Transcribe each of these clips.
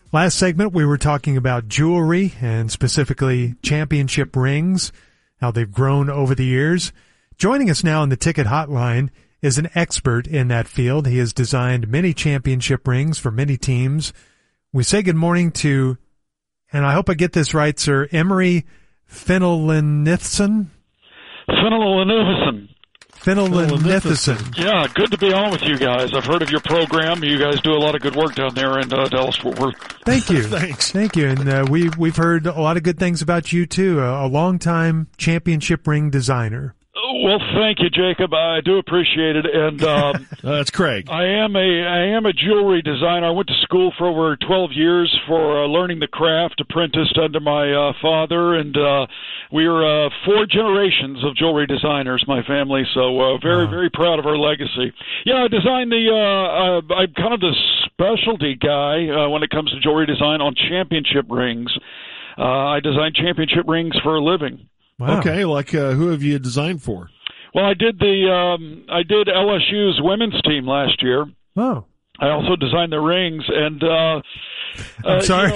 Last segment, we were talking about jewelry and specifically championship rings, how they've grown over the years. Joining us now on the Ticket Hotline is an expert in that field. He has designed many championship rings for many teams. We say good morning to, and I hope I get this right, sir, Emery Finnelinithson? Finnelinithson. Yeah, good to be on with you guys. I've heard of your program. You guys do a lot of good work down there in Dallas-Fort Worth. Thank you. Thanks. Thank you. And we've heard a lot of good things about you, too, a long-time championship ring designer. Well, thank you, Jacob. I do appreciate it. And that's Craig. I am a jewelry designer. I went to school for over 12 years for learning the craft, apprenticed under my father, and we are 4 generations of jewelry designers, my family. So very proud of our legacy. Yeah, I designed I'm kind of the specialty guy when it comes to jewelry design on championship rings. I design championship rings for a living. Wow. Okay, who have you designed for? Well, I did LSU's women's team last year. Oh. I also designed the rings, and I'm sorry.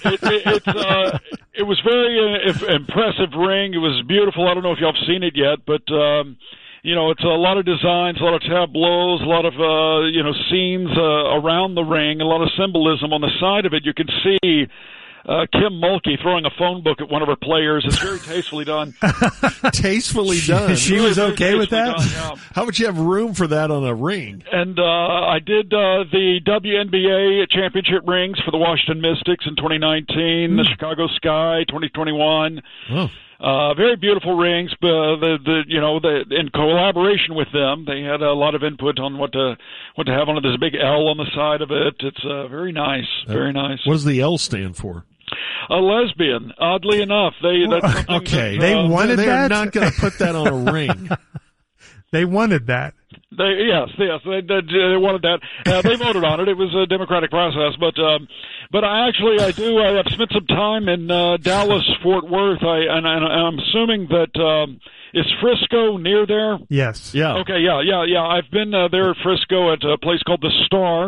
It was very impressive ring. It was beautiful. I don't know if y'all have seen it yet, but it's a lot of designs, a lot of tableaus, a lot of scenes around the ring, a lot of symbolism on the side of it. You can see Kim Mulkey throwing a phone book at one of her players. It's very tastefully done. Tastefully done. She was okay with that? Done, yeah. How would you have room for that on a ring? And I did the WNBA championship rings for the Washington Mystics in 2019, the Chicago Sky 2021. Oh. Very beautiful rings, but in collaboration with them, they had a lot of input on what to have on it. There's a big L on the side of it. It's very nice, very nice. What does the L stand for? A lesbian. Oddly enough, that's something okay. They wanted that. They're not going to put that on a ring. They wanted that. Yes, they wanted that. They voted on it. It was a democratic process, but I have spent some time in Dallas, Fort Worth. I'm assuming that is Frisco near there? Yes. Yeah. Okay. Yeah. I've been there at Frisco at a place called the Star.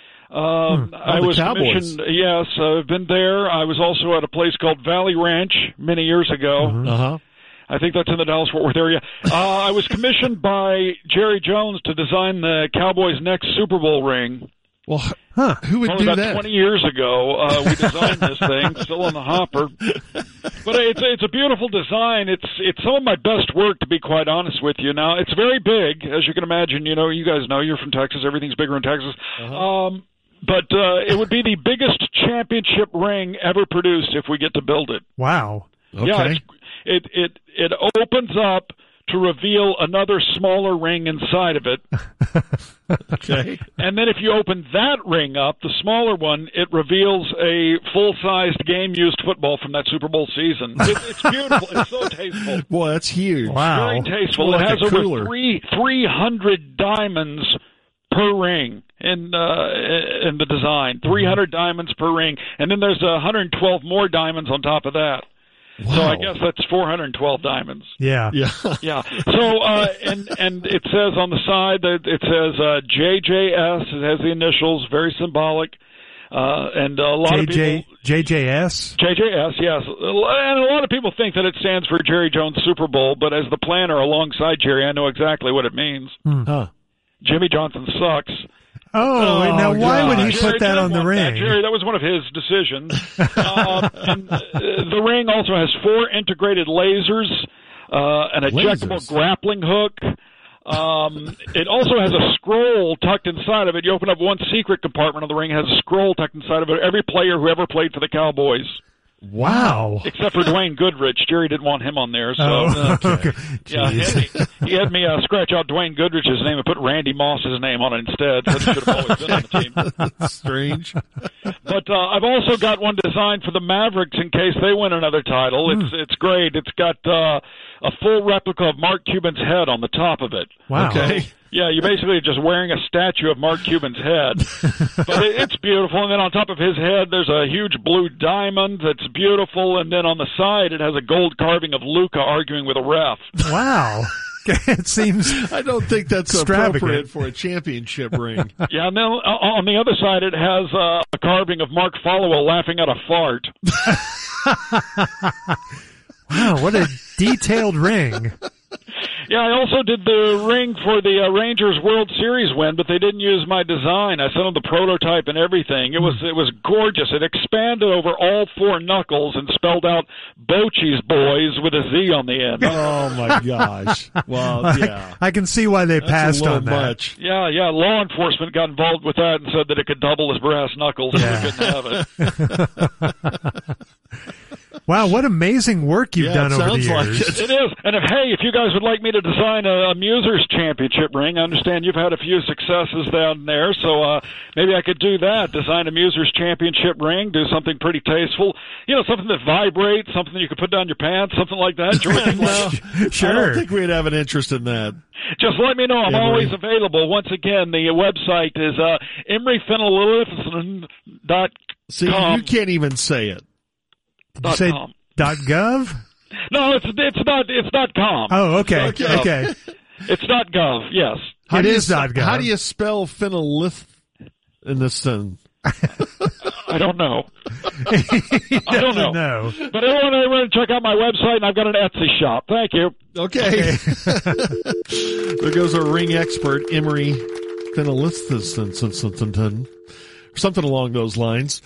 I was commissioned. Yes, I've been there. I was also at a place called Valley Ranch many years ago. Uh-huh. I think that's in the Dallas-Fort Worth area. I was commissioned by Jerry Jones to design the Cowboys' next Super Bowl ring. Well, who would Only do about that? 20 years ago, we designed this thing, still in the hopper. But it's a beautiful design. It's some of my best work, to be quite honest with you. Now, it's very big, as you can imagine. You guys know, you're from Texas. Everything's bigger in Texas. Uh-huh. But it would be the biggest championship ring ever produced if we get to build it. Wow. Okay. Yeah, it opens up to reveal another smaller ring inside of it. Okay. And then if you open that ring up, the smaller one, it reveals a full-sized game-used football from that Super Bowl season. It's beautiful. It's so tasteful. Boy, that's huge. Wow. Very tasteful. Like it has a over cooler. 300 diamonds per ring in the design. 300 diamonds per ring. And then there's 112 more diamonds on top of that. Wow. So I guess that's 412 diamonds. Yeah. Yeah. Yeah. So and it says on the side that it says JJS. It has the initials, very symbolic. And a lot of people JJS? JJS, yes. And a lot of people think that it stands for Jerry Jones Super Bowl, but as the planner alongside Jerry, I know exactly what it means. Huh. Jimmy Johnson sucks. Oh, now why would he Jerry put that on the ring? Jerry, that was one of his decisions. And the ring also has 4 integrated lasers, an ejectable grappling hook. It also has a scroll tucked inside of it. You open up one secret compartment of the ring, it has a scroll tucked inside of it. Every player who ever played for the Cowboys. Wow. Except for Dwayne Goodrich. Jerry didn't want him on there. So, okay. Yeah, he had me scratch out Dwayne Goodrich's name and put Randy Moss's name on it instead. So he should have always been on the team. That's strange. But I've also got one designed for the Mavericks in case they win another title. It's great. It's got a full replica of Mark Cuban's head on the top of it. Wow. Okay. Yeah, you're basically just wearing a statue of Mark Cuban's head. But it's beautiful. And then on top of his head, there's a huge blue diamond that's beautiful. And then on the side, it has a gold carving of Luca arguing with a ref. Wow. It seems I don't think that's extravagant. appropriate for a championship ring. Yeah, and then on the other side, it has a carving of Mark Followill laughing at a fart. Wow, what a detailed ring. Yeah, I also did the ring for the Rangers World Series win, but they didn't use my design. I sent them the prototype and everything. It was gorgeous. It expanded over all 4 knuckles and spelled out Bochy's Boys with a Z on the end. Oh my gosh! Well, yeah, I can see why they that's passed a little on that. much. Yeah, law enforcement got involved with that and said that it could double as brass knuckles, so we couldn't have it. Wow, what amazing work you've done it over the sounds like years. It is. And if you guys would like me to design a Musers Championship ring, I understand you've had a few successes down there, so maybe I could do that, design a Musers Championship ring, do something pretty tasteful, something that vibrates, something that you could put down your pants, something like that. Well, Sure. I don't think we'd have an interest in that. Just let me know. I'm Emery. always available. Once again, the website is emeryfenelifson.com. See, you can't even say it. Did you say .com. .gov? No, it's not .com. Oh, okay. It's not Okay. gov. It's .gov. Yes. How It do you is .gov. How do you spell phenolith in this thing? I don't know. I don't know. know. But everyone check out my website, and I've got an Etsy shop. Thank you. Okay. There goes our ring expert, Emery Fenolithson, something along those lines.